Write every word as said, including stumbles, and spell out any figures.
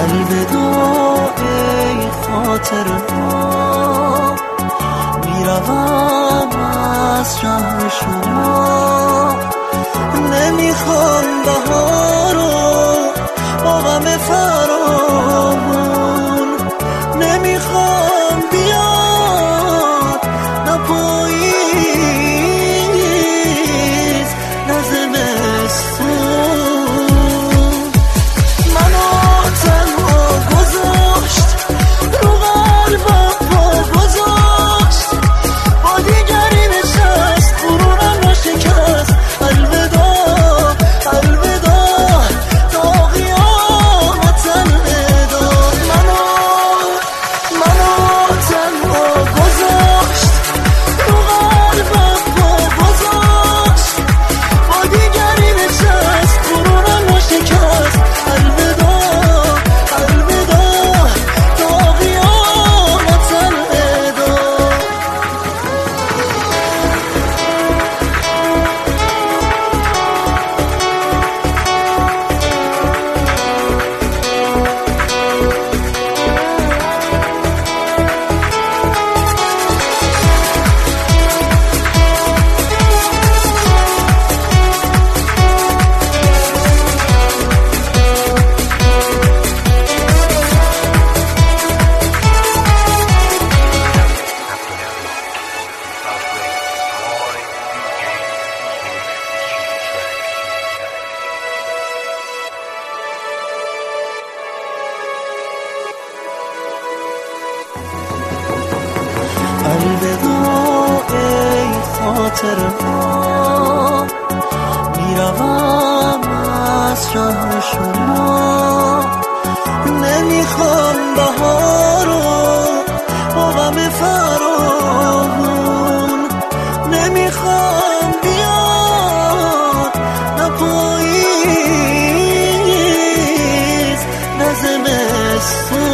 الوداع ای خاطره ها، میروم از شهر شما. نمیخوام بهارو با غم فراوون، نمیخوام بیاد نه پاییز نه زمستون. منو تنها گذاشت رو قلبم پا گذاشت، با دیگری نشست غرورم را شکست. الوداع الوداع تا قیامت الوداع. منو منو تنها گذاشت رو قلبم پا گذاشت، با دیگری نشست غرورم را شکست. الوداع الوداع تا قیامت الوداع. الوداع ای خاطره ها، میروم از شهر شما. نمیخوام بهارو با غم فراوون، نمیخوام بیاد نه پاییز نه زمستون.